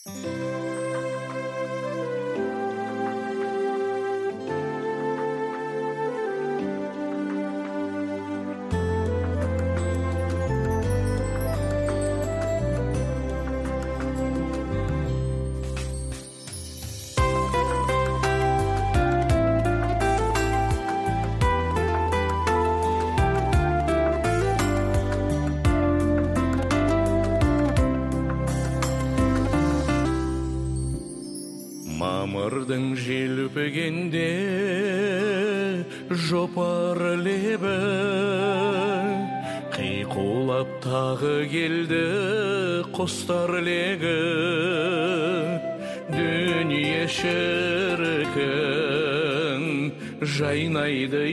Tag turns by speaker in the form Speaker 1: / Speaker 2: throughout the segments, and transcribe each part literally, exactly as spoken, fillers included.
Speaker 1: Мамырдың желпігенде жопар лебі қиқулап тағы келді құстар легі. Дүние шіркін жайнайды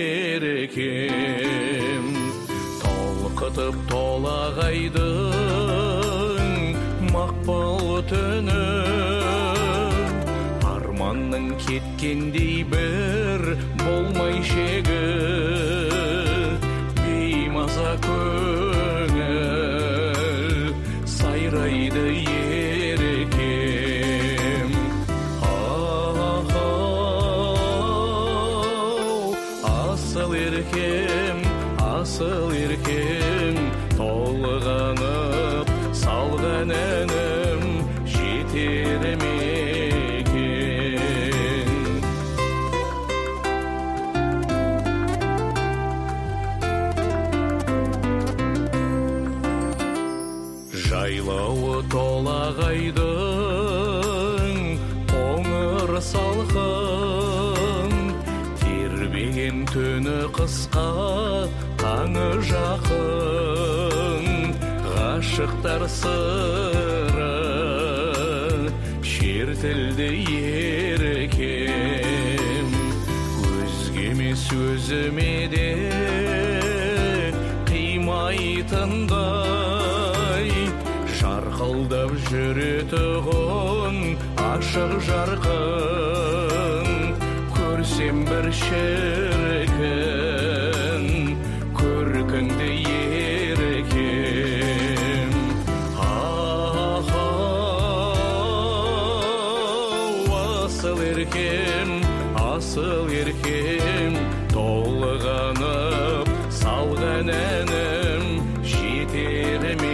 Speaker 1: ерекем, толқытып толағайдың мақпал түні. Арманның кеткендей бір болмай шегі, беймаза көңіл сайрайды ерекем. Ау, асыл еркем, асыл еркем, толғанып салған әнім жетер ме? Жайлауы толағайдың қоңыр салқын, тербеген түні қысқа таңы жақын. Ғашықтар сыры шертілді ерекем, өзгемес өзіме де қимайтындай. Жарқылдап жүретұғын ашық жарқын, көрсем бір шіркін көркіңді ерекем. Асыл еркем, асыл еркем, толғанып салған әнім жетер ме?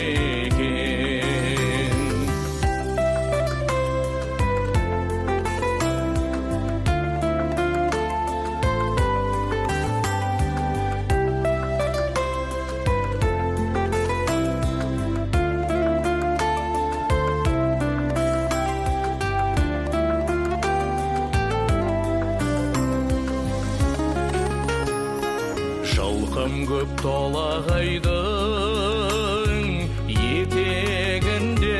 Speaker 1: Жылқым көп толағайдың етегінде,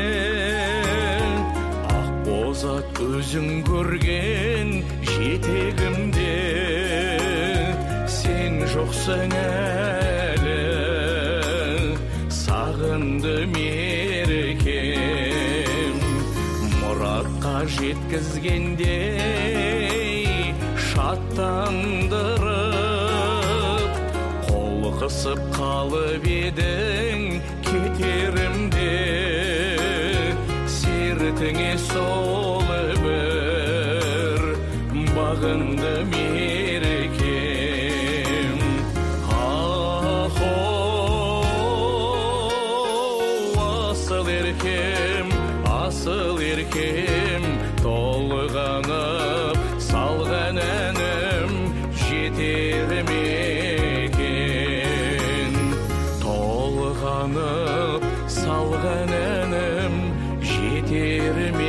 Speaker 1: ақ бозат өзің көрген жетегімде. Сен жоқсың әлі, сағындым ерекем, мұратқа жеткізгендей шаттандырып, қысып қалып едің кетерімде. Сертіңе сол бір бағынды мерекем. Ахо, асыл еркем, асыл еркем, толғанып салған әнім жетер ме? Толғанып салған әнім жетер ме?